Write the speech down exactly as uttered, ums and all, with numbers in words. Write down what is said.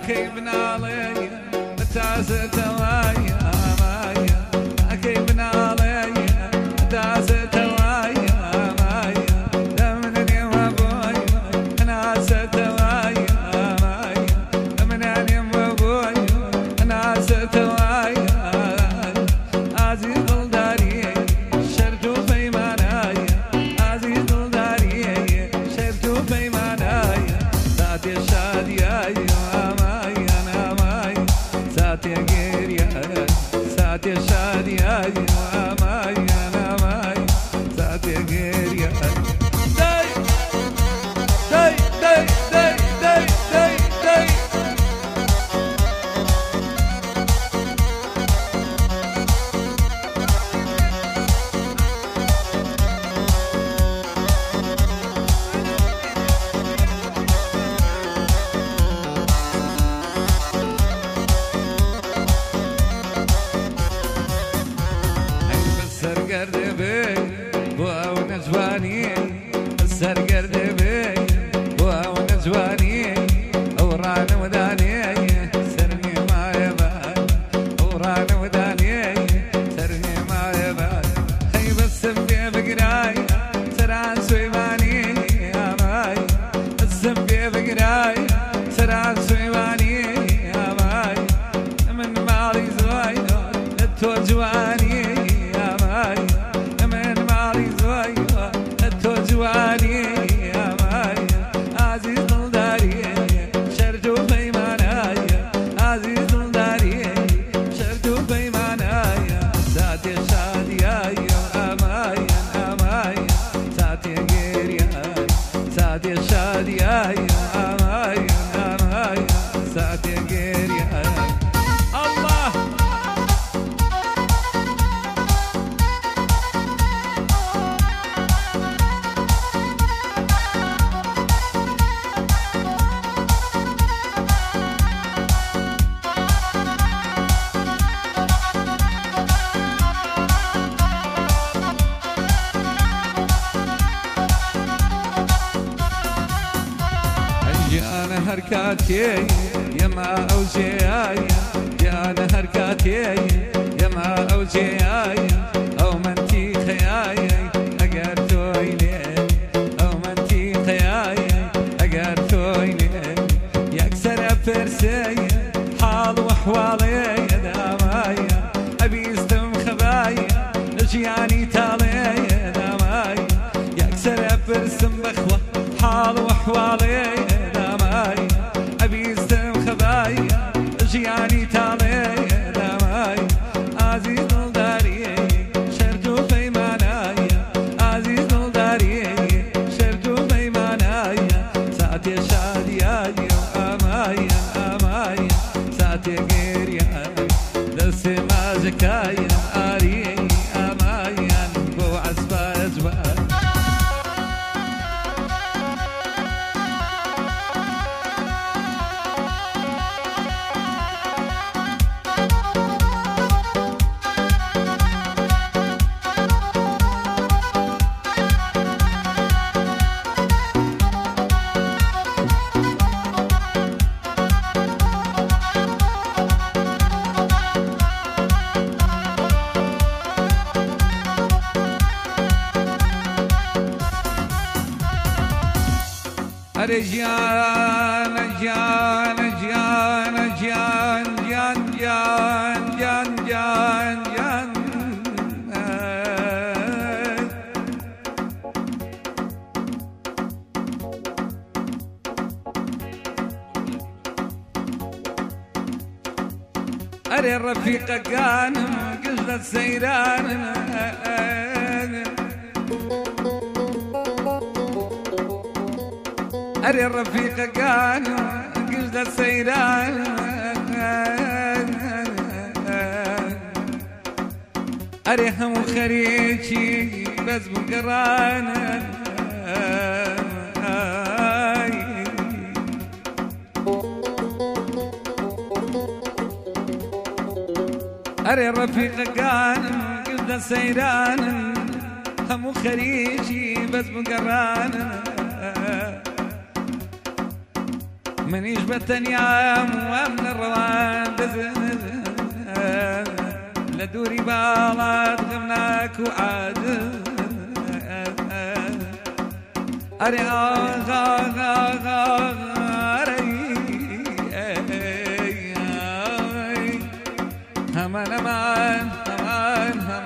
كيف نالي متاسة توايا مايا كيف نالي متاسة توايا مايا دمني وابوي ناسة توايا مايا دمني وابوي ناسة توايا عزيز الداري شرتو في منايا عزيز الداري شرتو في منايا ساتي شاديا مايا انا مايا ساتي غيريا ساتي شاديا مايا انا مايا ساتي غيريا داي داي داي داي داي داي داي قربي بوا ونجواني السر قربي بوا ونجواني وران وداني سرني ما يبان وران وداني سرني ما يبان هي بس في بقراي سران سويماني يا ماي بس في بقراي سران سويماني يا ماي من مالي زوايد التوجواني جواني يا مايا عزيز الداري شرتو في منايا عزيز الداري شرتو في منايا ساتي شاديا يا مايا مايا ساتي غيريا ساتي شاديا يا مايا مايا ساتي غيريا الله أنا هركاتي يا ما أوجياي يا أنا هركاتي يا ما أوجياي أو منتي خياي أقرتوي لي أو منتي خياي أقرتوي لي يكسر فرسي حال وحوالي يا مايا أبي استم خبايا نجياني تالي يا مايا يكسر فرسم بخوة حال وحوالي أبي استم خبايا جياني تالي دماي عزيز الداري شرتو في منايا عزيز الداري شرتو في منايا ساتي شاديا أمايا أمايا ساتي غيريا دسي ما زكايا أري أمايا بو عزبا أجبا رجال جان جان جان جان جان جان جان جان أري الرفيق كان قصة سيران أري الرفيق كان قصة سيران أريهم خريجي بس بقران أري الرفيق كان قصة سيران هم خريجي بس بقران منيش بتنيام ومن الروان بزن لدوري بالات غمناك وعاد أري آغا آغا أري همان همان همان